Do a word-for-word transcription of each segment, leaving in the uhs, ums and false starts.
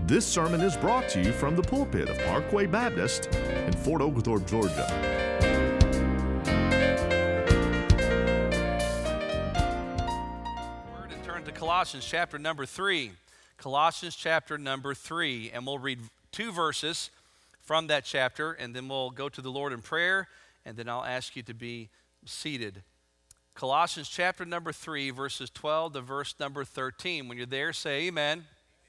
This sermon is brought to you from the pulpit of Parkway Baptist in Fort Oglethorpe, Georgia. Word and turn to Colossians chapter number three. Colossians chapter number three, and we'll read two verses from that chapter, and then we'll go to the Lord in prayer, and then I'll ask you to be seated. Colossians chapter number three, verses twelve to verse number thirteen. When you're there, say amen.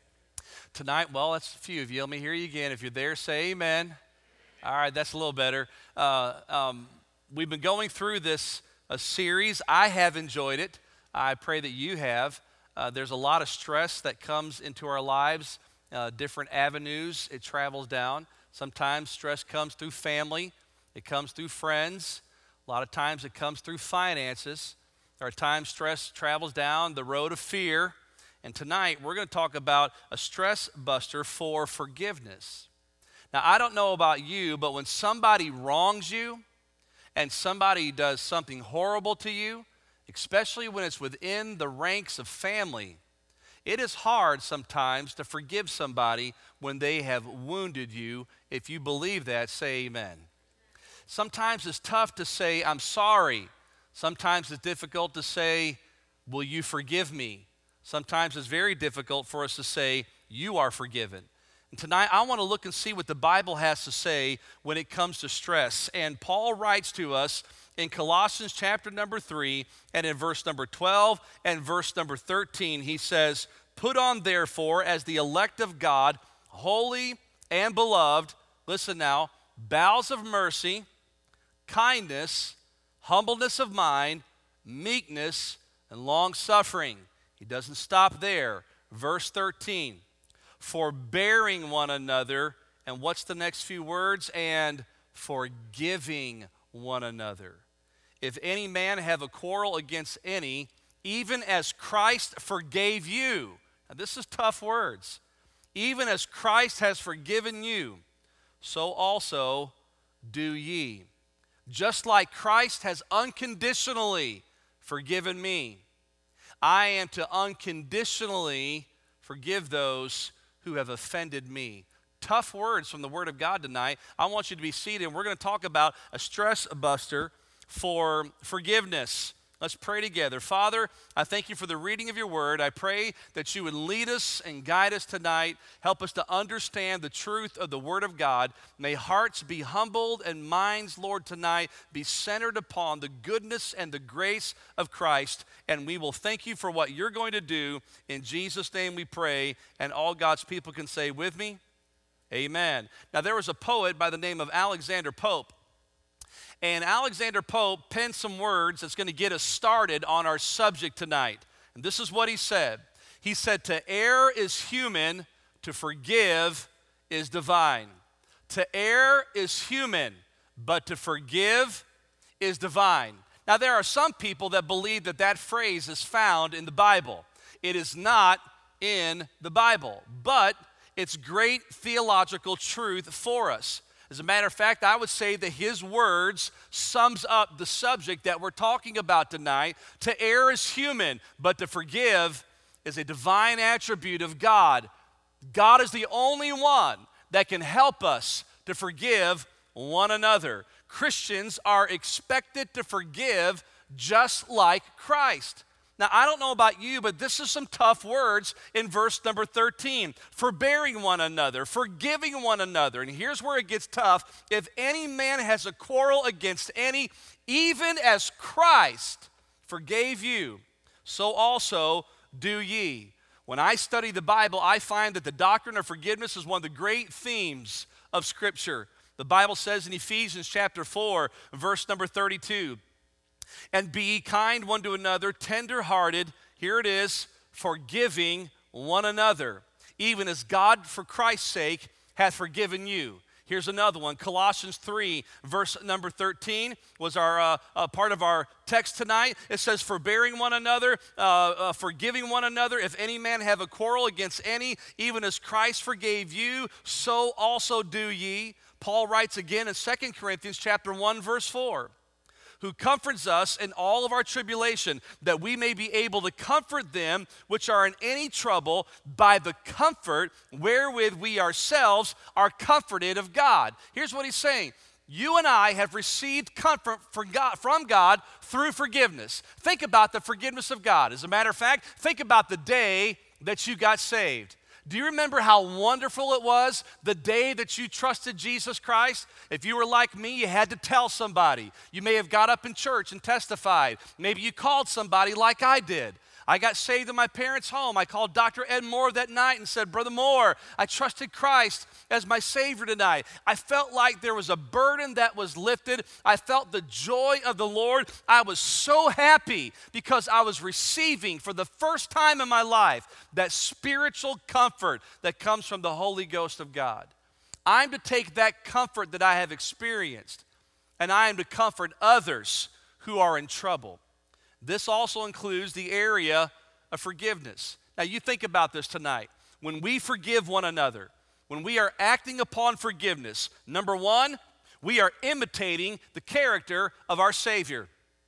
Tonight, well, that's a few of you. Let me hear you again. If you're there, say amen. All right, that's a little better. Uh, um, we've been going through this a series. I have enjoyed it. I pray that you have. Uh, there's a lot of stress that comes into our lives, uh, different avenues it travels down. Sometimes stress comes through family. It comes through friends. A lot of times it comes through finances. There are times stress travels down the road of fear. And tonight, we're going to talk about a stress buster for forgiveness. Now, I don't know about you, but when somebody wrongs you and somebody does something horrible to you, especially when it's within the ranks of family, it is hard sometimes to forgive somebody when they have wounded you. If you believe that, say amen. Sometimes it's tough to say, I'm sorry. Sometimes it's difficult to say, will you forgive me? Sometimes it's very difficult for us to say, you are forgiven. And tonight, I want to look and see what the Bible has to say when it comes to stress. And Paul writes to us in Colossians chapter number three, and in verse number twelve and verse number thirteen, he says, put on therefore as the elect of God, holy and beloved, listen now, bowels of mercy, kindness, humbleness of mind, meekness, and long-suffering. He doesn't stop there. Verse thirteen, forbearing one another, and what's the next few words? And forgiving one another. If any man have a quarrel against any, even as Christ forgave you. Now this is tough words. Even as Christ has forgiven you, so also do ye. Just like Christ has unconditionally forgiven me, I am to unconditionally forgive those who have offended me. Tough words from the Word of God tonight. I want you to be seated, and we're going to talk about a stress buster for forgiveness. Let's pray together. Father, I thank you for the reading of your word. I pray that you would lead us and guide us tonight. Help us to understand the truth of the word of God. May hearts be humbled and minds, Lord, tonight be centered upon the goodness and the grace of Christ. And we will thank you for what you're going to do. In Jesus' name we pray. And all God's people can say with me, amen. Now there was a poet by the name of Alexander Pope. And Alexander Pope penned some words that's going to get us started on our subject tonight. And this is what he said. He said, to err is human, to forgive is divine. To err is human, but to forgive is divine. Now, there are some people that believe that that phrase is found in the Bible. It is not in the Bible, but it's great theological truth for us. As a matter of fact, I would say that his words sums up the subject that we're talking about tonight. To err is human, but to forgive is a divine attribute of God. God is the only one that can help us to forgive one another. Christians are expected to forgive just like Christ. Now, I don't know about you, but this is some tough words in verse number thirteen. Forbearing one another, forgiving one another. And here's where it gets tough. If any man has a quarrel against any, even as Christ forgave you, so also do ye. When I study the Bible, I find that the doctrine of forgiveness is one of the great themes of Scripture. The Bible says in Ephesians chapter four, verse number thirty-two, and be ye kind one to another, tender-hearted, here it is, forgiving one another, even as God for Christ's sake hath forgiven you. Here's another one, Colossians three, verse number thirteen was our uh, uh, part of our text tonight. It says, forbearing one another, uh, uh, forgiving one another. If any man have a quarrel against any, even as Christ forgave you, so also do ye. Paul writes again in Second Corinthians chapter one, verse four, who comforts us in all of our tribulation, that we may be able to comfort them which are in any trouble by the comfort wherewith we ourselves are comforted of God. Here's what he's saying. You and I have received comfort from God, from God through forgiveness. Think about the forgiveness of God. As a matter of fact, think about the day that you got saved. Do you remember how wonderful it was the day that you trusted Jesus Christ? If you were like me, you had to tell somebody. You may have got up in church and testified. Maybe you called somebody like I did. I got saved in my parents' home. I called Doctor Ed Moore that night and said, Brother Moore, I trusted Christ as my Savior tonight. I felt like there was a burden that was lifted. I felt the joy of the Lord. I was so happy because I was receiving for the first time in my life that spiritual comfort that comes from the Holy Ghost of God. I'm to take that comfort that I have experienced, and I am to comfort others who are in trouble. This also includes the area of forgiveness. Now, you think about this tonight. When we forgive one another, when we are acting upon forgiveness, number one, we are imitating the character of our Savior.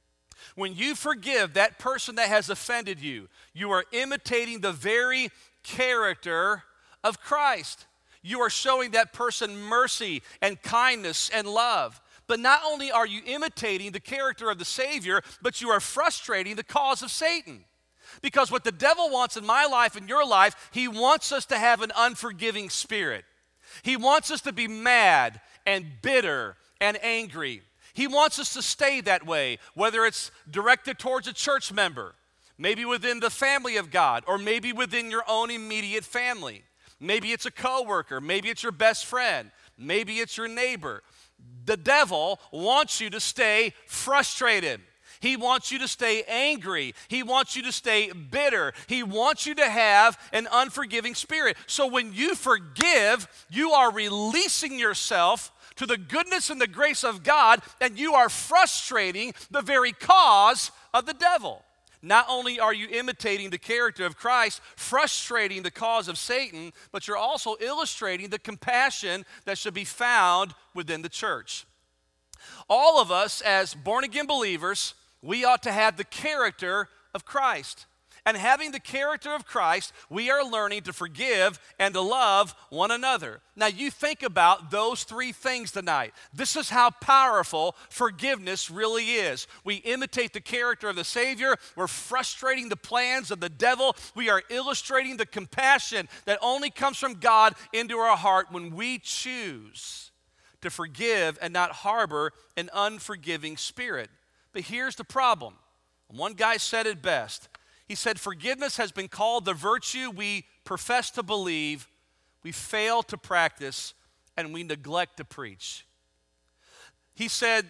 When you forgive that person that has offended you, you are imitating the very character of Christ. You are showing that person mercy and kindness and love. But not only are you imitating the character of the Savior, but you are frustrating the cause of Satan. Because what the devil wants in my life and your life, he wants us to have an unforgiving spirit. He wants us to be mad and bitter and angry. He wants us to stay that way, whether it's directed towards a church member, maybe within the family of God, or maybe within your own immediate family. Maybe it's a coworker, maybe it's your best friend, maybe it's your neighbor. The devil wants you to stay frustrated. He wants you to stay angry. He wants you to stay bitter. He wants you to have an unforgiving spirit. So when you forgive, you are releasing yourself to the goodness and the grace of God, and you are frustrating the very cause of the devil. Not only are you imitating the character of Christ, frustrating the cause of Satan, but you're also illustrating the compassion that should be found within the church. All of us as born-again believers, we ought to have the character of Christ. And having the character of Christ, we are learning to forgive and to love one another. Now, you think about those three things tonight. This is how powerful forgiveness really is. We imitate the character of the Savior. We're frustrating the plans of the devil. We are illustrating the compassion that only comes from God into our heart when we choose to forgive and not harbor an unforgiving spirit. But here's the problem. One guy said it best. He said, forgiveness has been called the virtue we profess to believe, we fail to practice, and we neglect to preach. He said,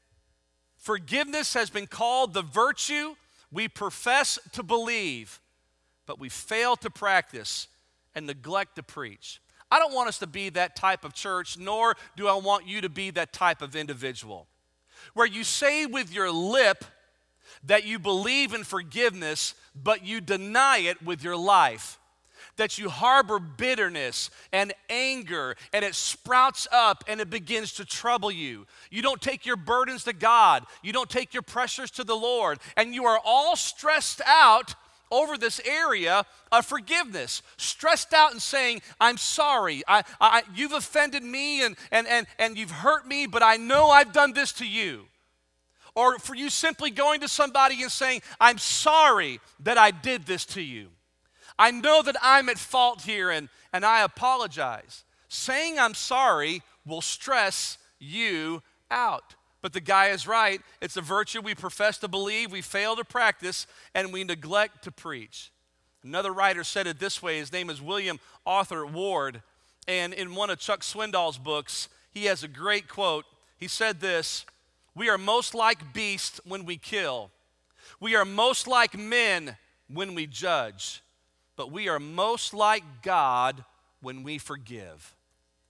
forgiveness has been called the virtue we profess to believe, but we fail to practice and neglect to preach. I don't want us to be that type of church, nor do I want you to be that type of individual, where you say with your lip that you believe in forgiveness, but you deny it with your life. That you harbor bitterness and anger, and it sprouts up and it begins to trouble you. You don't take your burdens to God. You don't take your pressures to the Lord. And you are all stressed out over this area of forgiveness. Stressed out and saying, I'm sorry. I, I, you've offended me and, and, and, and you've hurt me, but I know I've done this to you. Or for you simply going to somebody and saying, I'm sorry that I did this to you. I know that I'm at fault here and, and I apologize. Saying I'm sorry will stress you out. But the guy is right. It's a virtue we profess to believe, we fail to practice, and we neglect to preach. Another writer said it this way. His name is William Arthur Ward. And in one of Chuck Swindoll's books, he has a great quote. He said this, we are most like beasts when we kill. We are most like men when we judge. But we are most like God when we forgive.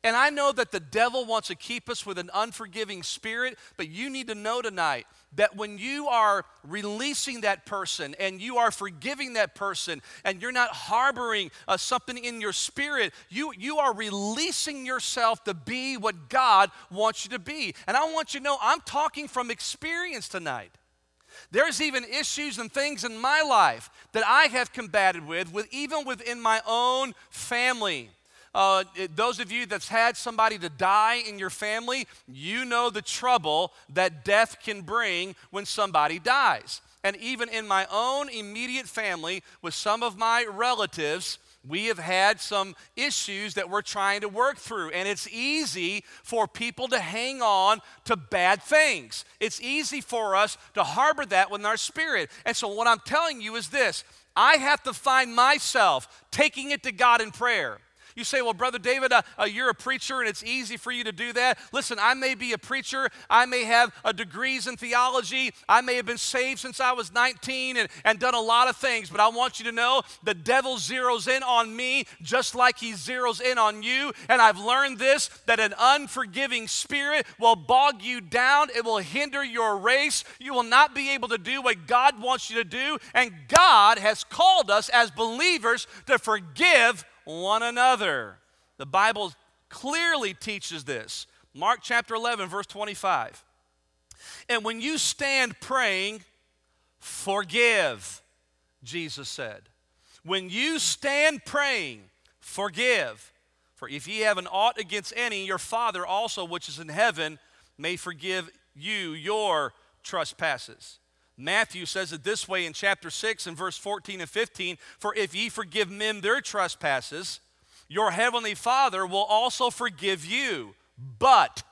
And I know that the devil wants to keep us with an unforgiving spirit, but you need to know tonight that when you are releasing that person and you are forgiving that person and you're not harboring uh, something in your spirit, you, you are releasing yourself to be what God wants you to be. And I want you to know, I'm talking from experience tonight. There's even issues and things in my life that I have combated with, with even within my own family. Uh, those of you that's had somebody to die in your family, you know the trouble that death can bring when somebody dies. And even in my own immediate family, with some of my relatives, we have had some issues that we're trying to work through. And it's easy for people to hang on to bad things. It's easy for us to harbor that within our spirit. And so what I'm telling you is this: I have to find myself taking it to God in prayer. You say, well, Brother David, uh, uh, you're a preacher and it's easy for you to do that. Listen, I may be a preacher. I may have uh, degrees in theology. I may have been saved since I was nineteen and, and done a lot of things. But I want you to know the devil zeroes in on me just like he zeroes in on you. And I've learned this, that an unforgiving spirit will bog you down. It will hinder your race. You will not be able to do what God wants you to do. And God has called us as believers to forgive one another. The Bible clearly teaches this. Mark chapter eleven, verse twenty-five. And when you stand praying, forgive, Jesus said. When you stand praying, forgive. For if ye have an ought against any, your Father also which is in heaven may forgive you your trespasses. Matthew says it this way in chapter six and verse fourteen and fifteen, for if ye forgive men their trespasses, your heavenly Father will also forgive you. But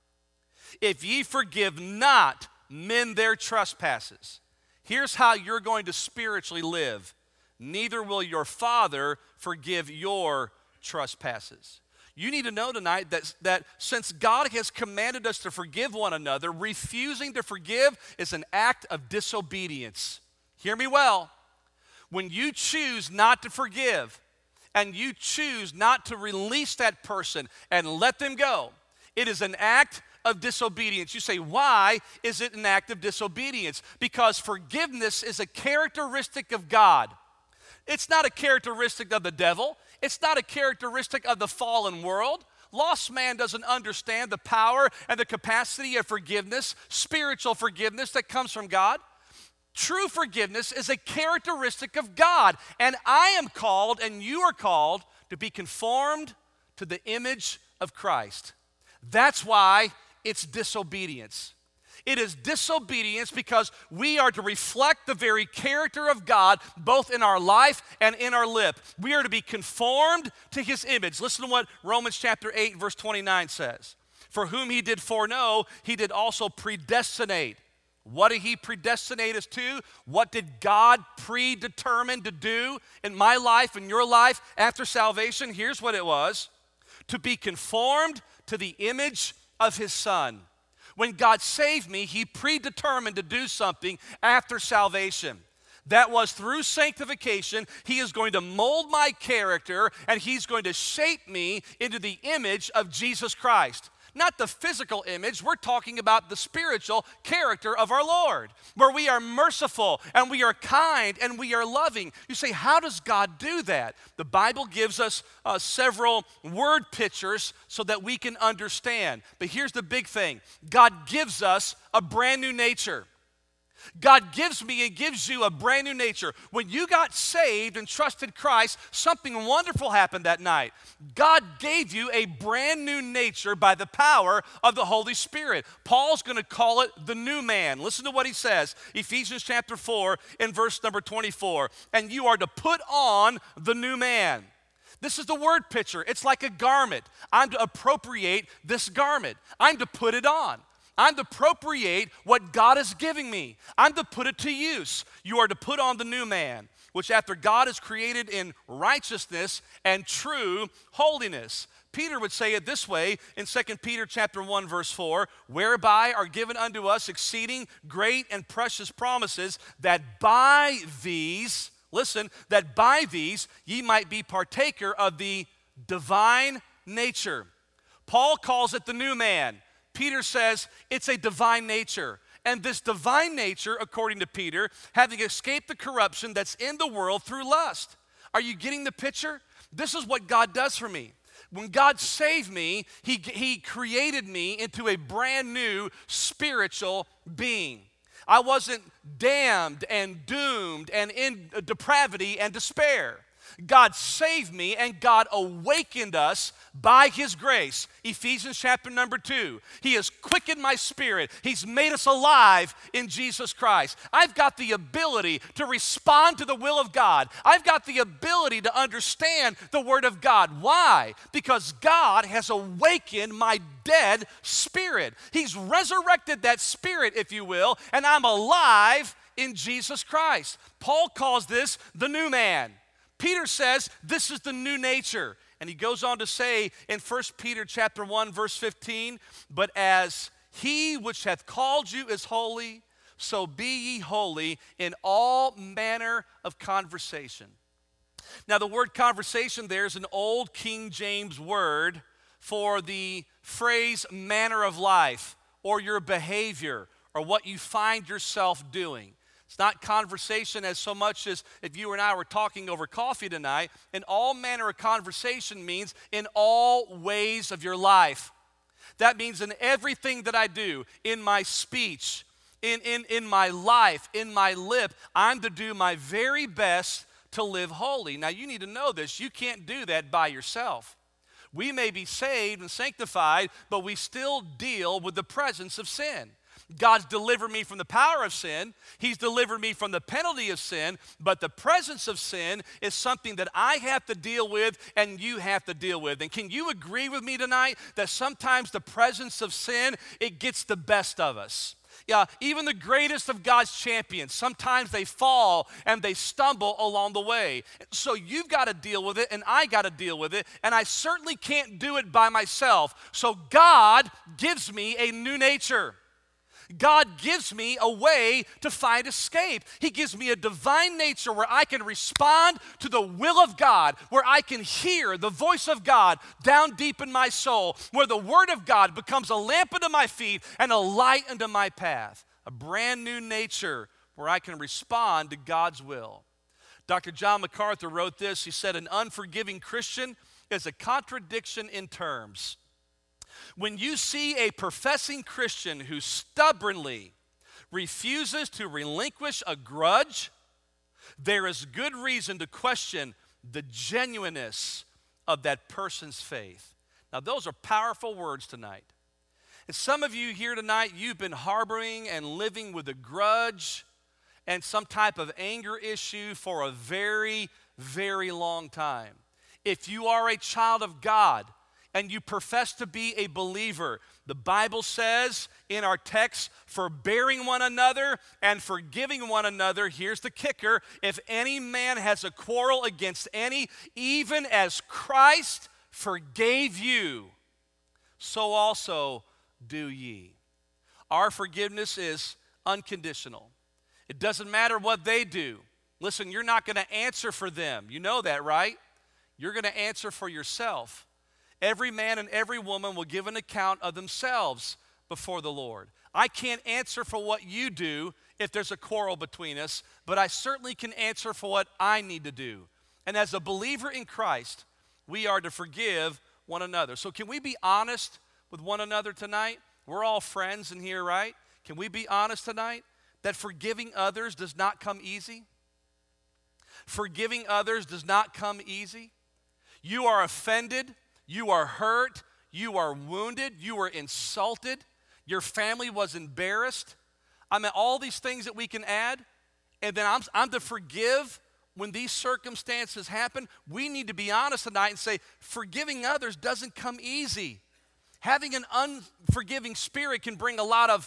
if ye forgive not men their trespasses, here's how you're going to spiritually live. Neither will your Father forgive your trespasses. You need to know tonight that, that since God has commanded us to forgive one another, refusing to forgive is an act of disobedience. Hear me well. When you choose not to forgive and you choose not to release that person and let them go, it is an act of disobedience. You say, why is it an act of disobedience? Because forgiveness is a characteristic of God. It's not a characteristic of the devil. It's not a characteristic of the fallen world. Lost man doesn't understand the power and the capacity of forgiveness, spiritual forgiveness that comes from God. True forgiveness is a characteristic of God. And I am called, and you are called, to be conformed to the image of Christ. That's why it's disobedience. It is disobedience because we are to reflect the very character of God both in our life and in our lip. We are to be conformed to his image. Listen to what Romans chapter eight verse twenty-nine says. For whom he did foreknow, he did also predestinate. What did he predestinate us to? What did God predetermine to do in my life and your life after salvation? Here's what it was: to be conformed to the image of his Son. When God saved me, he predetermined to do something after salvation. That was through sanctification, he is going to mold my character and he's going to shape me into the image of Jesus Christ. Not the physical image, we're talking about the spiritual character of our Lord, where we are merciful and we are kind and we are loving. You say, how does God do that? The Bible gives us uh, several word pictures so that we can understand. But here's the big thing: God gives us a brand new nature. God gives me and gives you a brand new nature. When you got saved and trusted Christ, something wonderful happened that night. God gave you a brand new nature by the power of the Holy Spirit. Paul's going to call it the new man. Listen to what he says, Ephesians chapter four and verse number twenty-four. And you are to put on the new man. This is the word picture. It's like a garment. I'm to appropriate this garment. I'm to put it on. I'm to appropriate what God is giving me. I'm to put it to use. You are to put on the new man, which after God is created in righteousness and true holiness. Peter would say it this way in Second Peter chapter one, verse four, whereby are given unto us exceeding great and precious promises, that by these, listen, that by these ye might be partaker of the divine nature. Paul calls it the new man. Peter says it's a divine nature. And this divine nature, according to Peter, having escaped the corruption that's in the world through lust. Are you getting the picture? This is what God does for me. When God saved me, he, he created me into a brand new spiritual being. I wasn't damned and doomed and in depravity and despair. God saved me and God awakened us by his grace. Ephesians chapter number two. He has quickened my spirit. He's made us alive in Jesus Christ. I've got the ability to respond to the will of God. I've got the ability to understand the word of God. Why? Because God has awakened my dead spirit. He's resurrected that spirit, if you will, and I'm alive in Jesus Christ. Paul calls this the new man. Peter says this is the new nature. And he goes on to say in First Peter chapter one, verse fifteen, but as he which hath called you is holy, so be ye holy in all manner of conversation. Now the word conversation there is an old King James word for the phrase manner of life or your behavior or what you find yourself doing. It's not conversation as so much as if you and I were talking over coffee tonight. And all manner of conversation means in all ways of your life. That means in everything that I do, in my speech, in, in, in my life, in my lip, I'm to do my very best to live holy. Now you need to know this. You can't do that by yourself. We may be saved and sanctified, but we still deal with the presence of sin. God's delivered me from the power of sin. He's delivered me from the penalty of sin, but the presence of sin is something that I have to deal with and you have to deal with. And can you agree with me tonight that sometimes the presence of sin, it gets the best of us? Yeah, even the greatest of God's champions, sometimes they fall and they stumble along the way. So you've got to deal with it and I got to deal with it, and I certainly can't do it by myself. So God gives me a new nature. God gives me a way to find escape. He gives me a divine nature where I can respond to the will of God, where I can hear the voice of God down deep in my soul, where the word of God becomes a lamp unto my feet and a light unto my path. A brand new nature where I can respond to God's will. Doctor John MacArthur wrote this. He said, an unforgiving Christian is a contradiction in terms. When you see a professing Christian who stubbornly refuses to relinquish a grudge, there is good reason to question the genuineness of that person's faith. Now, those are powerful words tonight. And some of you here tonight, you've been harboring and living with a grudge and some type of anger issue for a very, very long time. If you are a child of God, and you profess to be a believer, the Bible says in our text, forbearing one another and forgiving one another. Here's the kicker. If any man has a quarrel against any, even as Christ forgave you, so also do ye. Our forgiveness is unconditional. It doesn't matter what they do. Listen, you're not going to answer for them. You know that, right? You're going to answer for yourself. Every man and every woman will give an account of themselves before the Lord. I can't answer for what you do if there's a quarrel between us, but I certainly can answer for what I need to do. And as a believer in Christ, we are to forgive one another. So can we be honest with one another tonight? We're all friends in here, right? Can we be honest tonight that forgiving others does not come easy? Forgiving others does not come easy. You are offended. You are hurt, you are wounded, you were insulted, your family was embarrassed. I mean, all these things that we can add, and then I'm, I'm to forgive when these circumstances happen. We need to be honest tonight and say, forgiving others doesn't come easy. Having an unforgiving spirit can bring a lot of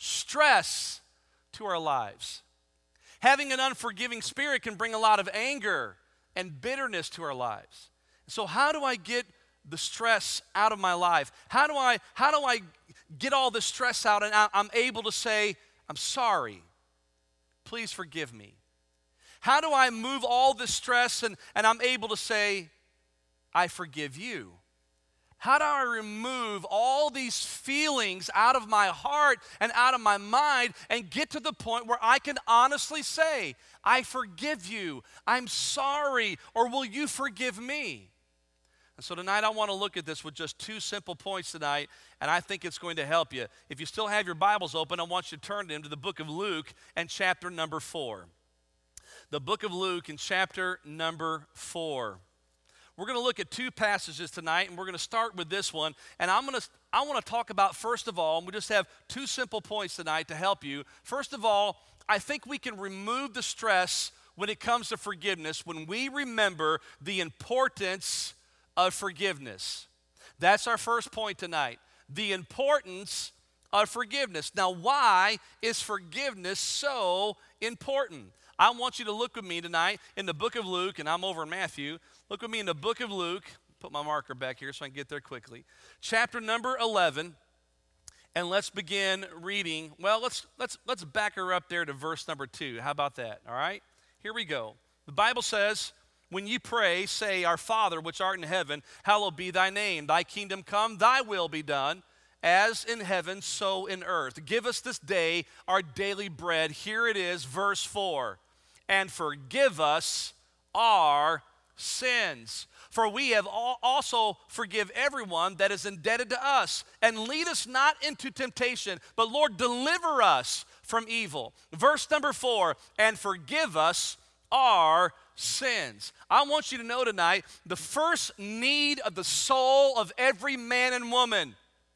stress to our lives. Having an unforgiving spirit can bring a lot of anger and bitterness to our lives. So how do I get the stress out of my life? How do I how do I get all the stress out and I, I'm able to say, I'm sorry, please forgive me? How do I move all this stress and, and I'm able to say, I forgive you? How do I remove all these feelings out of my heart and out of my mind and get to the point where I can honestly say, I forgive you, I'm sorry, or will you forgive me? And so tonight I want to look at this with just two simple points tonight, and I think it's going to help you. If you still have your Bibles open, I want you to turn them to the book of Luke and chapter number four. The book of Luke and chapter number four. We're going to look at two passages tonight, and we're going to start with this one. And I'm going to, I want to talk about, first of all, and we just have two simple points tonight to help you. First of all, I think we can remove the stress when it comes to forgiveness when we remember the importance of forgiveness. That's our first point tonight, the importance of forgiveness. Now, why is forgiveness so important? I want you to look with me tonight in the book of Luke, and I'm over in Matthew. Look with me in the book of Luke. Put my marker back here so I can get there quickly. Chapter number eleven, and let's begin reading. Well, let's let's let's back her up there to verse number two. How about that? All right? Here we go. The Bible says, when you pray, say, Our Father, which art in heaven, hallowed be thy name. Thy kingdom come, thy will be done, as in heaven, so in earth. Give us this day our daily bread. Here it is, verse four. And forgive us our sins. For we have also forgive everyone that is indebted to us. And lead us not into temptation, but Lord, deliver us from evil. Verse number four, and forgive us our sins. I want you to know tonight, the first need of the soul of every man and woman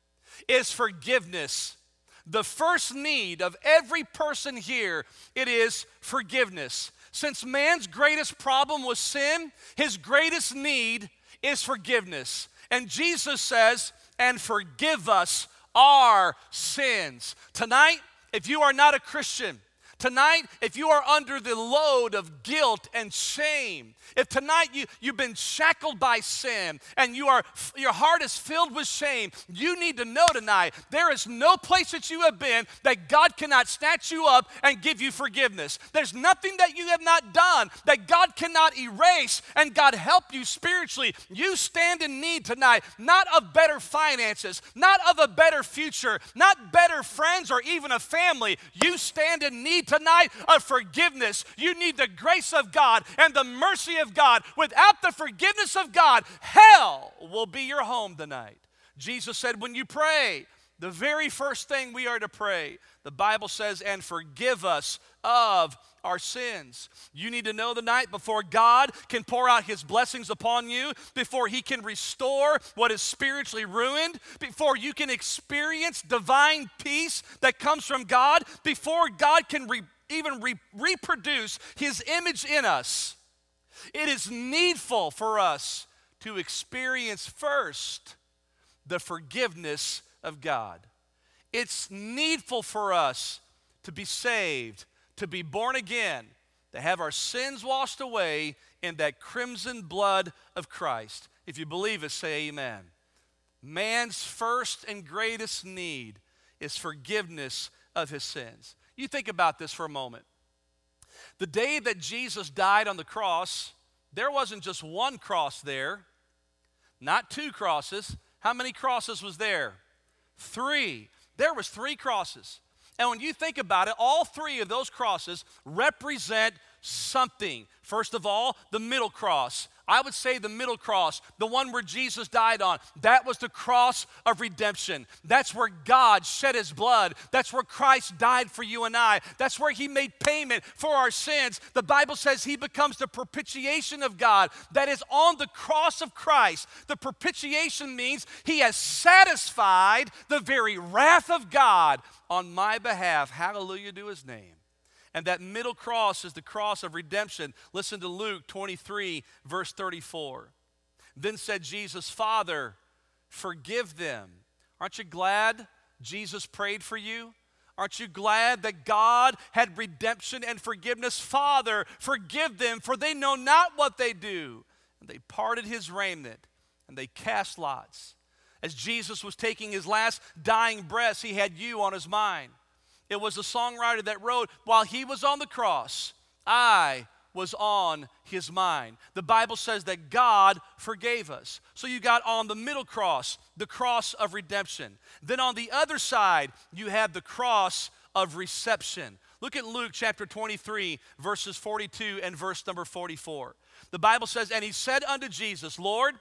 is forgiveness. The first need of every person here, it is forgiveness. Since man's greatest problem was sin, his greatest need is forgiveness. And Jesus says, and forgive us our sins. Tonight, if you are not a Christian, tonight, if you are under the load of guilt and shame, if tonight you, you've been shackled by sin and you are, your heart is filled with shame, you need to know tonight there is no place that you have been that God cannot snatch you up and give you forgiveness. There's nothing that you have not done that God cannot erase and God help you spiritually. You stand in need tonight, not of better finances, not of a better future, not better friends or even a family. You stand in need tonight of forgiveness. You need the grace of God and the mercy of God. Without the forgiveness of God, hell will be your home tonight. Jesus said, when you pray, the very first thing we are to pray, the Bible says, and forgive us of our sins. You need to know tonight, before God can pour out his blessings upon you, before he can restore what is spiritually ruined, before you can experience divine peace that comes from God, before God can re- even re- reproduce his image in us, it is needful for us to experience first the forgiveness of God. It's needful for us to be saved, to be born again, to have our sins washed away in that crimson blood of Christ. If you believe it, say amen. Man's first and greatest need is forgiveness of his sins. You think about this for a moment. The day that Jesus died on the cross, there wasn't just one cross there, not two crosses. How many crosses was there? Three. There was three crosses. And when you think about it, all three of those crosses represent something. First of all, the middle cross. I would say the middle cross, the one where Jesus died on, that was the cross of redemption. That's where God shed his blood. That's where Christ died for you and I. That's where he made payment for our sins. The Bible says he becomes the propitiation of God. That is on the cross of Christ. The propitiation means he has satisfied the very wrath of God on my behalf. Hallelujah to his name. And that middle cross is the cross of redemption. Listen to Luke twenty-three, verse thirty-four. Then said Jesus, Father, forgive them. Aren't you glad Jesus prayed for you? Aren't you glad that God had redemption and forgiveness? Father, forgive them, for they know not what they do. And they parted his raiment, and they cast lots. As Jesus was taking his last dying breaths, he had you on his mind. It was the songwriter that wrote, while he was on the cross, I was on his mind. The Bible says that God forgave us. So you got on the middle cross, the cross of redemption. Then on the other side, you have the cross of reception. Look at Luke chapter twenty-three, verses forty-two and verse number forty-four. The Bible says, and he said unto Jesus, Lord,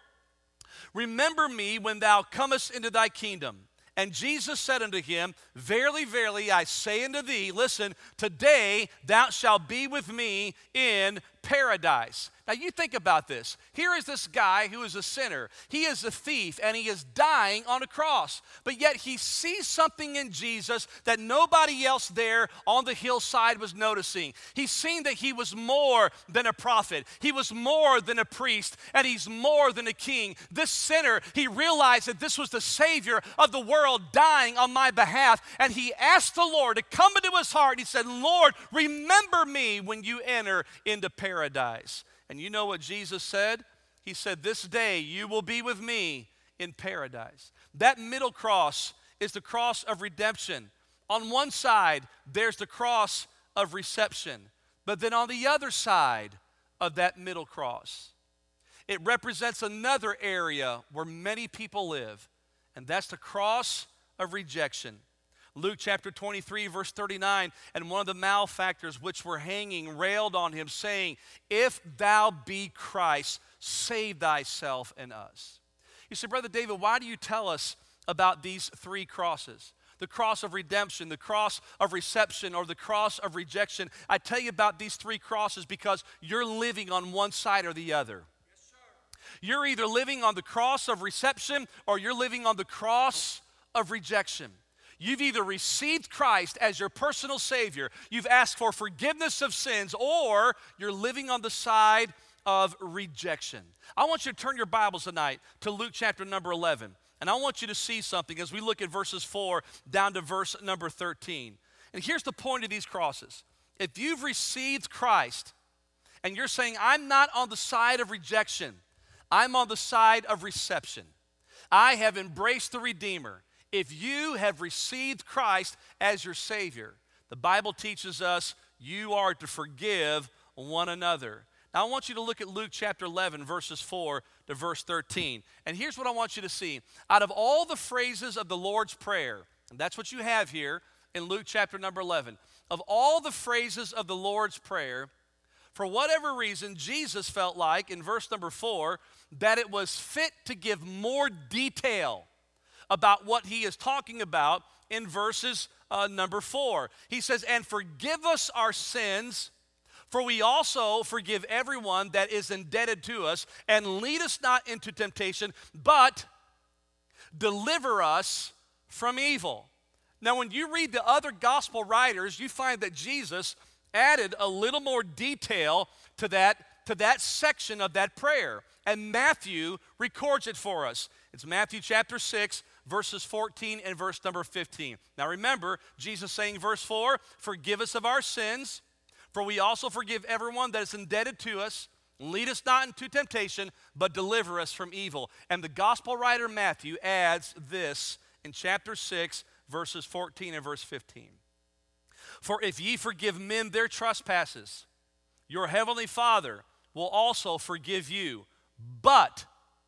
remember me when thou comest into thy kingdom. And Jesus said unto him, verily, verily, I say unto thee, listen, today thou shalt be with me in paradise. Now you think about this. Here is this guy who is a sinner. He is a thief and he is dying on a cross. But yet he sees something in Jesus that nobody else there on the hillside was noticing. He's seen that he was more than a prophet. He was more than a priest, and he's more than a king. This sinner, he realized that this was the Savior of the world dying on my behalf, and he asked the Lord to come into his heart. He said, Lord, remember me when you enter into paradise. And you know what Jesus said? He said, this day you will be with me in paradise. That middle cross is the cross of redemption. On one side, there's the cross of reception. But then on the other side of that middle cross, it represents another area where many people live, and that's the cross of rejection. Luke chapter twenty-three, verse thirty-nine, and one of the malefactors which were hanging railed on him, saying, if thou be Christ, save thyself and us. You say, Brother David, why do you tell us about these three crosses? The cross of redemption, the cross of reception, or the cross of rejection. I tell you about these three crosses because you're living on one side or the other. Yes, sir. You're either living on the cross of reception or you're living on the cross of rejection. You've either received Christ as your personal Savior, you've asked for forgiveness of sins, or you're living on the side of rejection. I want you to turn your Bibles tonight to Luke chapter number eleven. And I want you to see something as we look at verses four down to verse number thirteen. And here's the point of these crosses. If you've received Christ and you're saying, I'm not on the side of rejection, I'm on the side of reception. I have embraced the Redeemer. If you have received Christ as your Savior, the Bible teaches us you are to forgive one another. Now I want you to look at Luke chapter eleven, verses four to verse thirteen. And here's what I want you to see. Out of all the phrases of the Lord's Prayer, and that's what you have here in Luke chapter number eleven, of all the phrases of the Lord's Prayer, for whatever reason, Jesus felt like, in verse number four, that it was fit to give more detail about what he is talking about in verses uh, number four. He says, and forgive us our sins, for we also forgive everyone that is indebted to us, and lead us not into temptation, but deliver us from evil. Now, when you read the other gospel writers, you find that Jesus added a little more detail to that, to that section of that prayer. And Matthew records it for us. It's Matthew chapter six, verses fourteen and verse number fifteen. Now remember, Jesus saying verse four, forgive us of our sins, for we also forgive everyone that is indebted to us. Lead us not into temptation, but deliver us from evil. And the gospel writer Matthew adds this in chapter six, verses fourteen and verse fifteen. For if ye forgive men their trespasses, your heavenly Father will also forgive you. But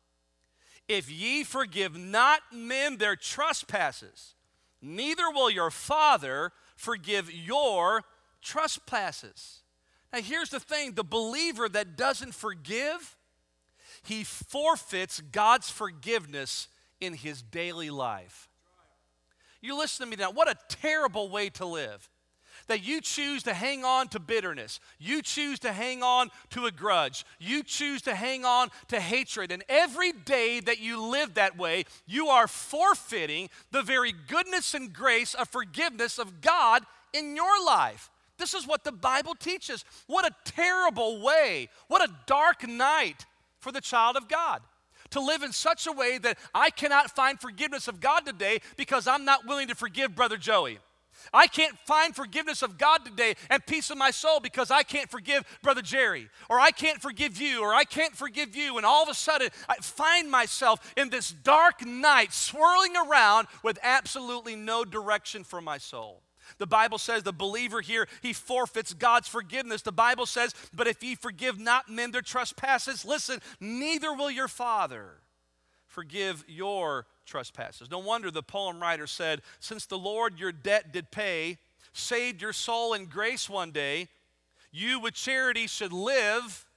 if ye forgive not men their trespasses, neither will your Father forgive your trespasses. Now here's the thing, the believer that doesn't forgive, he forfeits God's forgiveness in his daily life. You listen to me now, what a terrible way to live. That you choose to hang on to bitterness. You choose to hang on to a grudge. You choose to hang on to hatred. And every day that you live that way, you are forfeiting the very goodness and grace of forgiveness of God in your life. This is what the Bible teaches. What a terrible way. What a dark night for the child of God. To live in such a way that I cannot find forgiveness of God today because I'm not willing to forgive Brother Joey. I can't find forgiveness of God today and peace of my soul because I can't forgive Brother Jerry, or I can't forgive you, or I can't forgive you, and all of a sudden I find myself in this dark night swirling around with absolutely no direction for my soul. The Bible says the believer here, he forfeits God's forgiveness. The Bible says, but if ye forgive not men their trespasses, listen, neither will your Father forgive your trespasses. No wonder the poem writer said, since the Lord your debt did pay, saved your soul in grace one day, you with charity should live,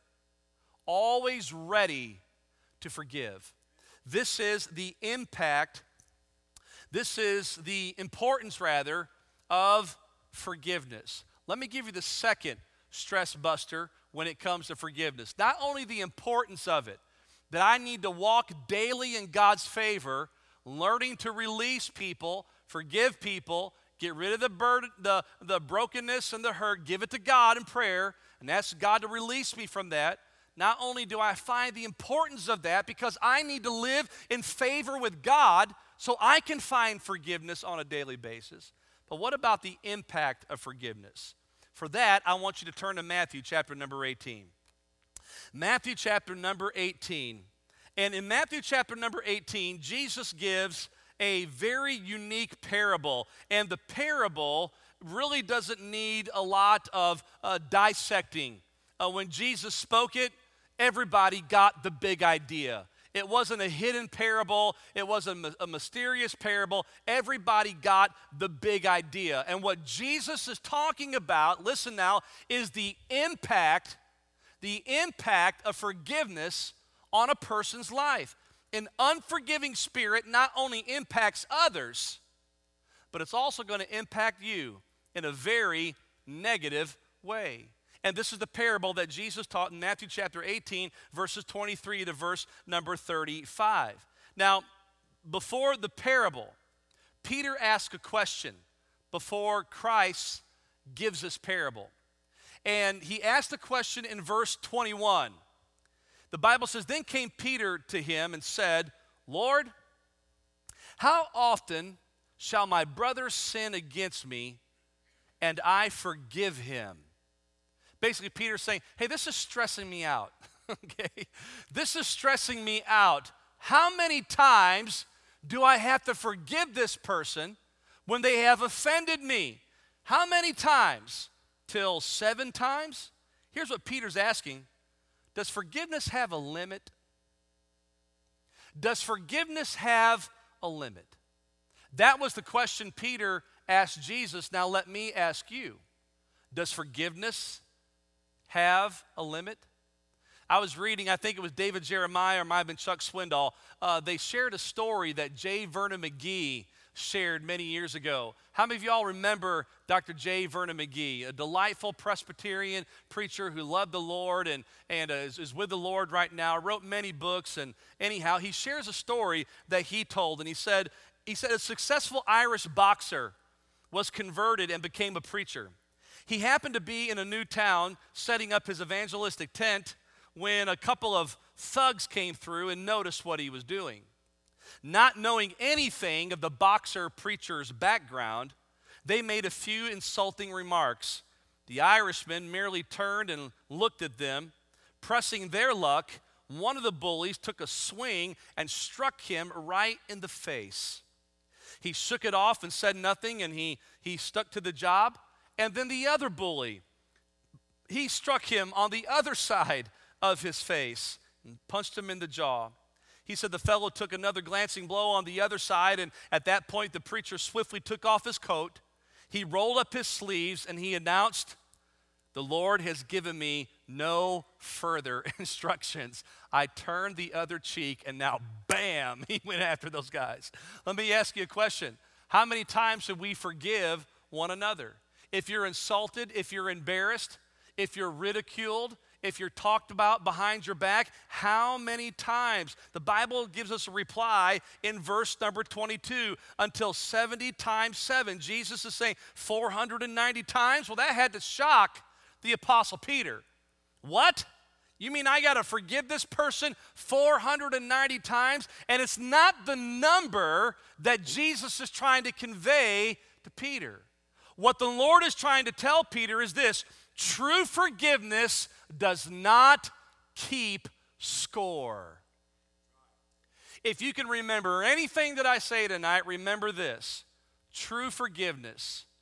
always ready to forgive. This is the impact, this is the importance rather, of forgiveness. Let me give you the second stress buster when it comes to forgiveness. Not only the importance of it, that I need to walk daily in God's favor, learning to release people, forgive people, get rid of the burden, the, the brokenness and the hurt, give it to God in prayer, and ask God to release me from that. Not only do I find the importance of that because I need to live in favor with God so I can find forgiveness on a daily basis, but what about the impact of forgiveness? For that, I want you to turn to Matthew chapter number eighteen. Matthew chapter number eighteen. And in Matthew chapter number eighteen, Jesus gives a very unique parable. And the parable really doesn't need a lot of uh, dissecting. Uh, when Jesus spoke it, everybody got the big idea. It wasn't a hidden parable. It wasn't a mysterious parable. Everybody got the big idea. And what Jesus is talking about, listen now, is the impact, the impact of forgiveness on a person's life. An unforgiving spirit not only impacts others, but it's also going to impact you in a very negative way. And this is the parable that Jesus taught in Matthew chapter eighteen, verses twenty-three to verse number thirty-five. Now, before the parable, Peter asked a question before Christ gives this parable. And he asked the question in verse twenty-one. The Bible says, then came Peter to him and said, Lord, how often shall my brother sin against me and I forgive him? Basically, Peter's saying, hey, this is stressing me out, okay? This is stressing me out. How many times do I have to forgive this person when they have offended me? How many times? Till seven times? Here's what Peter's asking. Does forgiveness have a limit? Does forgiveness have a limit? That was the question Peter asked Jesus. Now let me ask you, does forgiveness have a limit? I was reading, I think it was David Jeremiah or might have been Chuck Swindoll. Uh, they shared a story that J. Vernon McGee shared many years ago. How many of y'all remember Doctor J. Vernon McGee, a delightful Presbyterian preacher who loved the Lord and, and uh, is, is with the Lord right now, wrote many books, and anyhow, he shares a story that he told, and he said, he said a successful Irish boxer was converted and became a preacher. He happened to be in a new town setting up his evangelistic tent when a couple of thugs came through and noticed what he was doing. Not knowing anything of the boxer preacher's background, they made a few insulting remarks. The Irishman merely turned and looked at them. Pressing their luck, one of the bullies took a swing and struck him right in the face. He shook it off and said nothing, and he, he stuck to the job. And then the other bully, he struck him on the other side of his face and punched him in the jaw. He said the fellow took another glancing blow on the other side, and at that point the preacher swiftly took off his coat. He rolled up his sleeves and he announced, the Lord has given me no further instructions. I turned the other cheek and now bam, he went after those guys. Let me ask you a question. How many times should we forgive one another? If you're insulted, if you're embarrassed, if you're ridiculed, if you're talked about behind your back, how many times? The Bible gives us a reply in verse number twenty-two, until seventy times seven. Jesus is saying four hundred ninety times? Well, that had to shock the Apostle Peter. What? You mean I got to forgive this person four hundred ninety times? And it's not the number that Jesus is trying to convey to Peter. What the Lord is trying to tell Peter is this: true forgiveness does not keep score. If you can remember anything that I say tonight, remember this: true forgiveness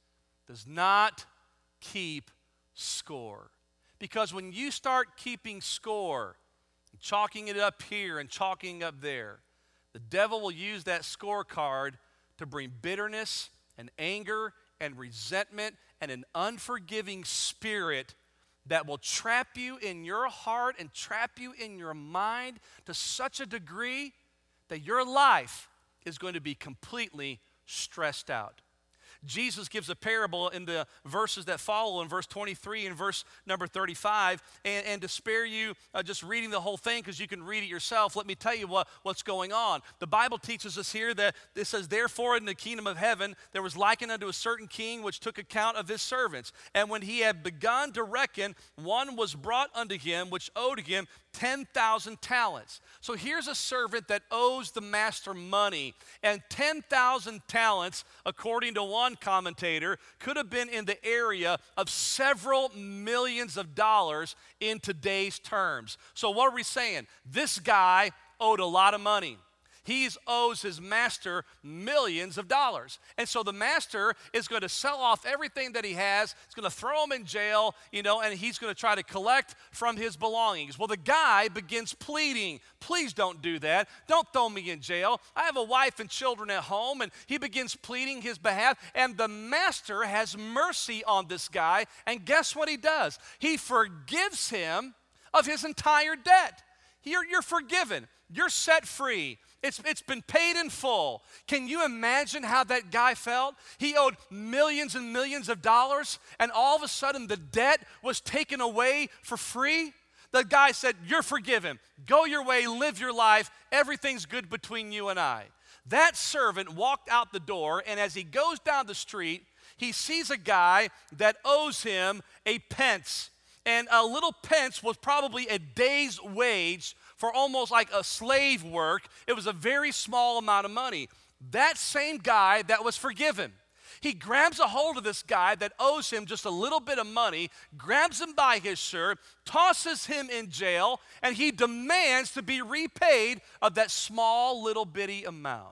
does not keep score. Because when you start keeping score, chalking it up here and chalking up there, the devil will use that scorecard to bring bitterness and anger and resentment and an unforgiving spirit that will trap you in your heart and trap you in your mind to such a degree that your life is going to be completely stressed out. Jesus gives a parable in the verses that follow in verse twenty-three and verse number thirty-five. And, and to spare you uh, just reading the whole thing because you can read it yourself, let me tell you what, what's going on. The Bible teaches us here that it says, therefore in the kingdom of heaven there was likened unto a certain king which took account of his servants. And when he had begun to reckon, one was brought unto him which owed him ten thousand talents. So here's a servant that owes the master money. And ten thousand talents, according to one commentator, could have been in the area of several millions of dollars in today's terms. So what are we saying? This guy owed a lot of money. He owes his master millions of dollars. And so the master is going to sell off everything that he has. He's going to throw him in jail, you know, and he's going to try to collect from his belongings. Well, the guy begins pleading, please don't do that. Don't throw me in jail. I have a wife and children at home. And he begins pleading his behalf. And the master has mercy on this guy. And guess what he does? He forgives him of his entire debt. You're, you're forgiven. You're set free. It's, it's been paid in full. Can you imagine how that guy felt? He owed millions and millions of dollars, and all of a sudden the debt was taken away for free. The guy said, you're forgiven. Go your way, live your life. Everything's good between you and I. That servant walked out the door, and as he goes down the street, he sees a guy that owes him a pence. And a little pence was probably a day's wage for almost like a slave work. It was a very small amount of money. That same guy that was forgiven, he grabs a hold of this guy that owes him just a little bit of money, grabs him by his shirt, tosses him in jail, and he demands to be repaid of that small little bitty amount.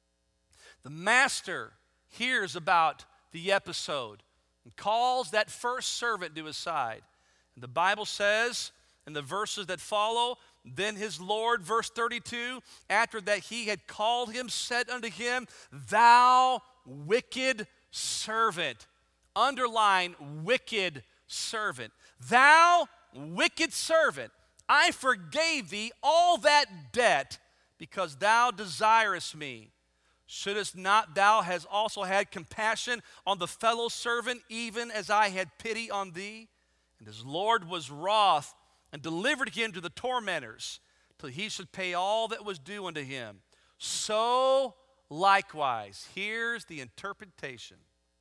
The master hears about the episode and calls that first servant to his side. And the Bible says in the verses that follow, then his Lord, verse thirty-two, after that he had called him, said unto him, thou wicked servant. Underline wicked servant. Thou wicked servant, I forgave thee all that debt because thou desirest me. Shouldest not thou has also had compassion on the fellow servant, even as I had pity on thee? And his Lord was wroth and delivered him to the tormentors till he should pay all that was due unto him. So likewise, here's the interpretation.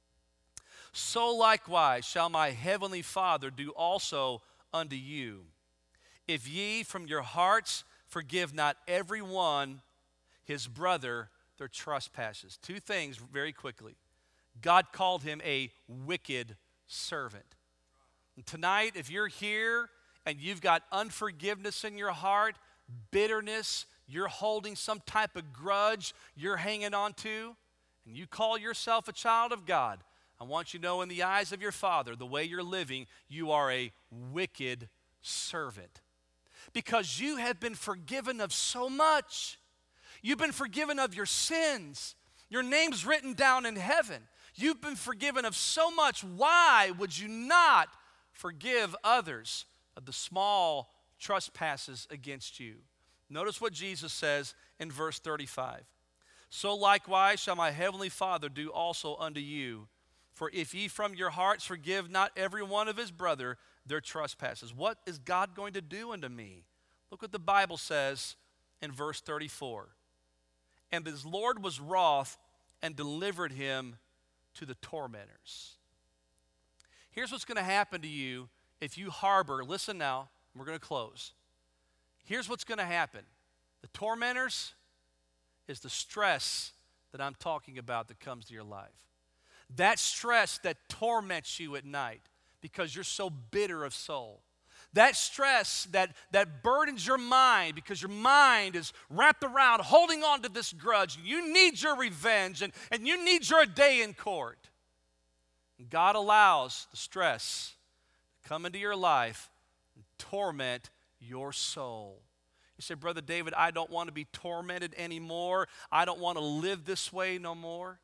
So likewise shall my heavenly Father do also unto you, if ye from your hearts forgive not every one his brother their trespasses. Two things very quickly. God called him a wicked servant. And tonight, if you're here and you've got unforgiveness in your heart, bitterness, you're holding some type of grudge you're hanging on to, and you call yourself a child of God, I want you to know in the eyes of your Father, the way you're living, you are a wicked servant. Because you have been forgiven of so much. You've been forgiven of your sins. Your name's written down in heaven. You've been forgiven of so much. Why would you not forgive others of the small trespasses against you? Notice what Jesus says in verse thirty-five. So likewise shall my heavenly Father do also unto you. For if ye from your hearts forgive not every one of his brother their trespasses. What is God going to do unto me? Look what the Bible says in verse thirty-four. And his Lord was wroth and delivered him to the tormentors. Here's what's going to happen to you if you harbor, listen now, we're going to close. Here's what's going to happen. The tormentors is the stress that I'm talking about that comes to your life. That stress that torments you at night because you're so bitter of soul. That stress that, that burdens your mind because your mind is wrapped around holding on to this grudge. You need your revenge and, and you need your day in court. God allows the stress to come into your life and torment your soul. You say, Brother David, I don't want to be tormented anymore. I don't want to live this way no more.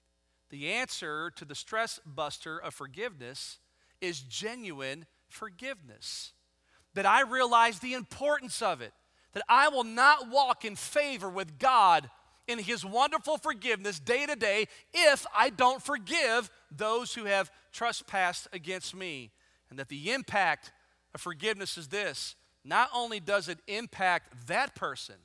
The answer to the stress buster of forgiveness is genuine forgiveness. That I realize the importance of it. That I will not walk in favor with God in His wonderful forgiveness day to day if I don't forgive those who have trespassed against me. And that the impact of forgiveness is this: not only does it impact that person,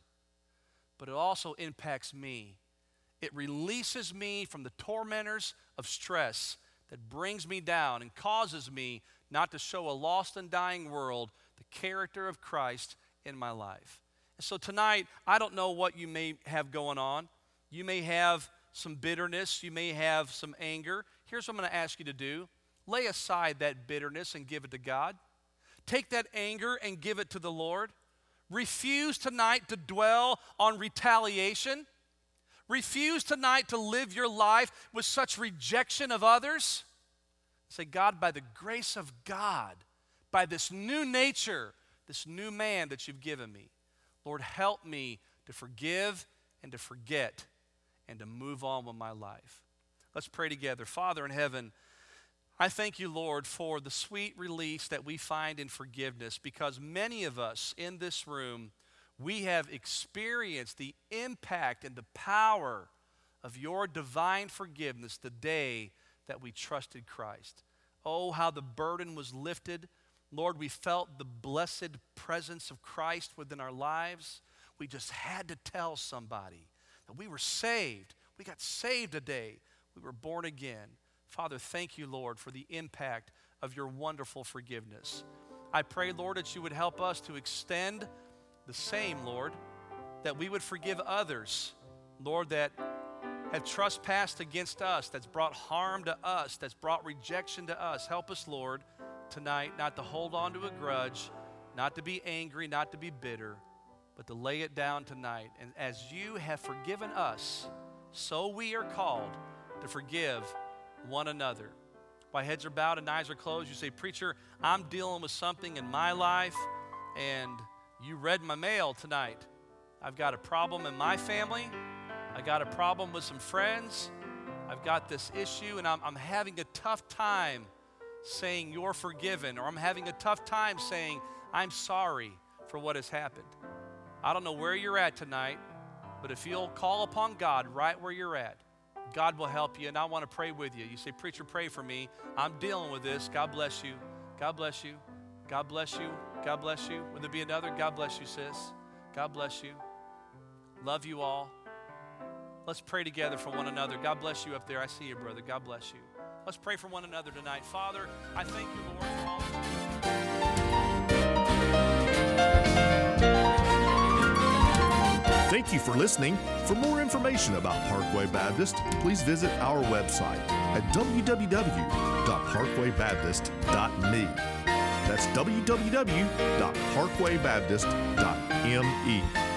but it also impacts me. It releases me from the tormentors of stress that brings me down and causes me not to show a lost and dying world the character of Christ in my life. And so tonight, I don't know what you may have going on. You may have some bitterness. You may have some anger. Here's what I'm going to ask you to do. Lay aside that bitterness and give it to God. Take that anger and give it to the Lord. Refuse tonight to dwell on retaliation. Refuse tonight to live your life with such rejection of others. Say, God, by the grace of God, by this new nature, this new man that you've given me, Lord, help me to forgive and to forget and to move on with my life. Let's pray together. Father in heaven, I thank you, Lord, for the sweet release that we find in forgiveness, because many of us in this room, we have experienced the impact and the power of your divine forgiveness the day that we trusted Christ. Oh, how the burden was lifted. Lord, we felt the blessed presence of Christ within our lives. We just had to tell somebody that we were saved. We got saved today. We were born again. Father, thank you, Lord, for the impact of your wonderful forgiveness. I pray, Lord, that you would help us to extend the same, Lord, that we would forgive others, Lord, that have trespassed against us, that's brought harm to us, that's brought rejection to us. Help us, Lord, tonight not to hold on to a grudge, not to be angry, not to be bitter, but to lay it down tonight. And as you have forgiven us, so we are called to forgive one another. While heads are bowed and eyes are closed, you say, Preacher, I'm dealing with something in my life, and you read my mail tonight. I've got a problem in my family. I got a problem with some friends. I've got this issue, and I'm, I'm having a tough time saying you're forgiven, or I'm having a tough time saying I'm sorry for what has happened. I don't know where you're at tonight, but if you'll call upon God right where you're at, God will help you, and I want to pray with you. You say, Preacher, pray for me. I'm dealing with this. God bless you. God bless you. God bless you. God bless you. Would there be another? God bless you, sis. God bless you. Love you all. Let's pray together for one another. God bless you up there. I see you, brother. God bless you. Let's pray for one another tonight. Father, I thank you, Lord, for all that you do. Thank you for listening. For more information about Parkway Baptist, please visit our website at w w w dot parkway baptist dot m e. That's w w w dot parkway baptist dot m e.